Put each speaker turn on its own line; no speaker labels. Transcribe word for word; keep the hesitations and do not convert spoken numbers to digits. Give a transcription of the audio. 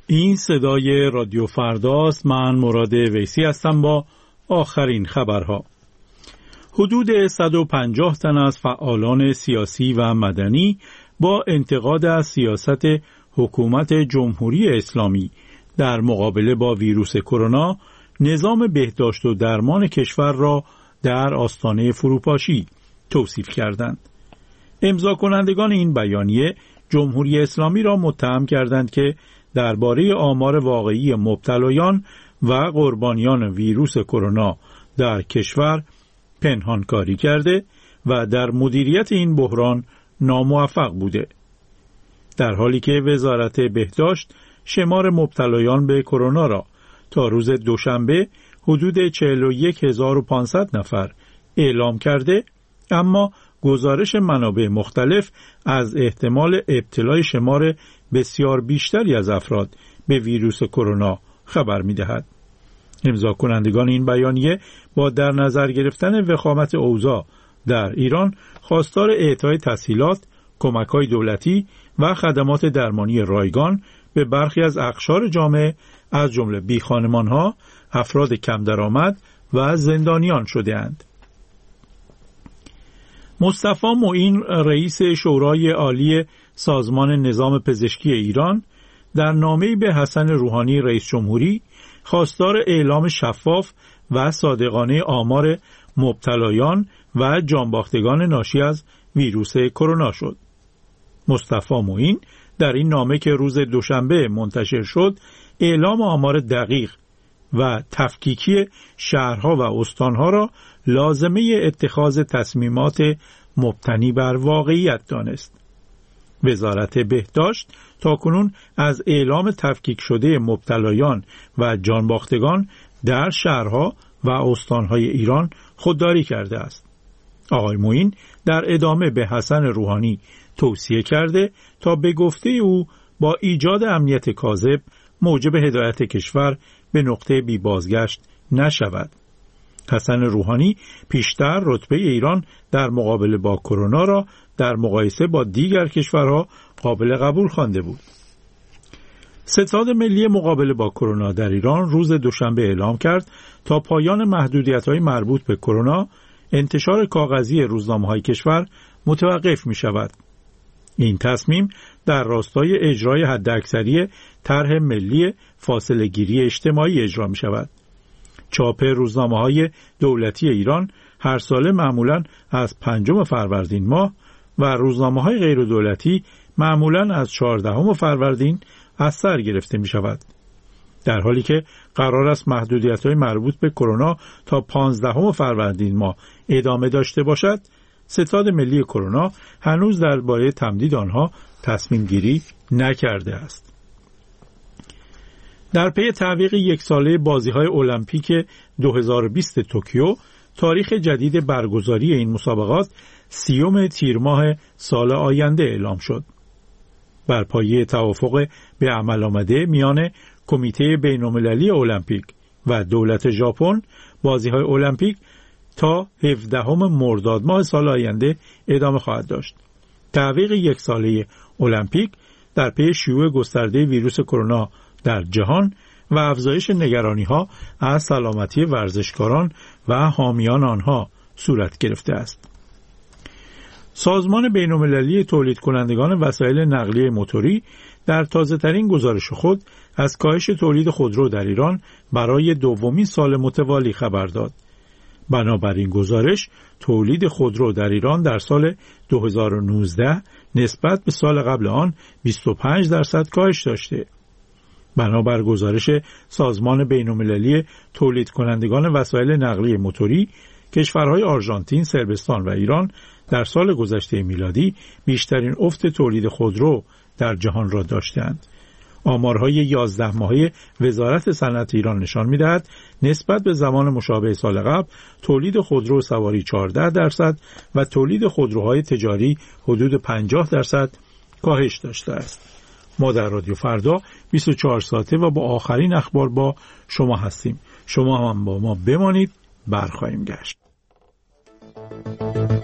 این صدای رادیو فرداست. من مراد ویسی هستم با آخرین خبرها. حدود صد و پنجاه تن از فعالان سیاسی و مدنی با انتقاد از سیاست حکومت جمهوری اسلامی در مقابله با ویروس کرونا نظام بهداشت و درمان کشور را در آستانه فروپاشی توصیف کردند. امضا کنندگان این بیانیه جمهوری اسلامی را متهم کردند که درباره آمار واقعی مبتلایان و قربانیان ویروس کرونا در کشور پنهانکاری کرده و در مدیریت این بحران ناموفق بوده، در حالی که وزارت بهداشت شمار مبتلایان به کرونا را تا روز دوشنبه حدود چهل و یک هزار و پانصد نفر اعلام کرده، اما گزارش منابع مختلف از احتمال ابتلای شمار بسیار بیشتری از افراد به ویروس کرونا خبر می‌دهد. امضا کنندگان این بیانیه با در نظر گرفتن وخامت اوضاع در ایران خواستار اعطای تسهیلات، کمک‌های دولتی و خدمات درمانی رایگان به برخی از اقشار جامعه از جمله بیخانمان‌ها، افراد کم درآمد و زندانیان شده‌اند. مصطفی معین رئیس شورای عالی سازمان نظام پزشکی ایران در نامه‌ای به حسن روحانی رئیس جمهوری خواستار اعلام شفاف و صادقانه آمار مبتلایان و جانباختگان ناشی از ویروس کرونا شد. مصطفی معین در این نامه که روز دوشنبه منتشر شد، اعلام آمار دقیق و تفکیکی شهرها و استانها را لازمه اتخاذ تصمیمات مبتنی بر واقعیت دانست. وزارت بهداشت تاکنون از اعلام تفکیک شده مبتلایان و جانباختگان در شهرها و استانهای ایران خودداری کرده است. آقای معین در ادامه به حسن روحانی توصیه کرده تا به گفته او با ایجاد امنیت کاذب موجب هدایت کشور به نقطه بی بازگشت نشود. حسن روحانی پیشتر رتبه ایران در مقابله با کرونا را در مقایسه با دیگر کشورها قابل قبول خوانده بود. ستاد ملی مقابله با کرونا در ایران روز دوشنبه اعلام کرد تا پایان محدودیت‌های مربوط به کرونا انتشار کاغذی روزنامه‌های کشور متوقف می‌شود. این تصمیم در راستای اجرای حداکثری طرح ملی فاصله گیری اجتماعی اجرا می‌شود. چاپ روزنامه‌های دولتی ایران هر ساله معمولاً از پنجم فروردین ماه و روزنامه‌های غیر دولتی معمولاً از چهاردهم فروردین از سر گرفته می‌شود. در حالی که قرار است محدودیت‌های مربوط به کرونا تا پانزدهم فروردین ماه ادامه داشته باشد، ستاد ملی کرونا هنوز درباره تمدید آنها تصمیم گیری نکرده است. در پی تعویق یک ساله بازی‌های المپیک دو هزار و بیست توکیو، تاریخ جدید برگزاری این مسابقات سیوم تیر ماه سال آینده اعلام شد. بر پایه توافق به عمل آمده میان کمیته بین‌المللی المپیک و دولت ژاپن، بازی‌های المپیک تا هفدهم مرداد ماه سال آینده ادامه خواهد داشت. تعویق یک ساله المپیک در پی شیوع گسترده ویروس کرونا در جهان و افزایش نگرانی‌ها از سلامتی ورزشکاران و حامیان آنها صورت گرفته است. سازمان بین‌المللی تولید کنندگان وسایل نقلیه موتوری در تازه‌ترین گزارش خود از کاهش تولید خودرو در ایران برای دومین سال متوالی خبر داد. بنابراین گزارش تولید خودرو در ایران در سال دو هزار و نوزده نسبت به سال قبل آن بیست و پنج درصد کاهش داشته. بنابر گزارش سازمان بین‌المللی تولید کنندگان وسایل نقلیه موتوری، کشورهای آرژانتین، صربستان و ایران در سال گذشته میلادی بیشترین افت تولید خودرو در جهان را داشتند. آمارهای یازده ماهه وزارت صنعت ایران نشان می‌دهد نسبت به زمان مشابه سال قبل تولید خودرو سواری چهارده درصد و تولید خودروهای تجاری حدود پنجاه درصد کاهش داشته است. ما در رادیو فردا بیست و چهار ساعته و با آخرین اخبار با شما هستیم. شما هم با ما بمانید، برخواهیم گشت.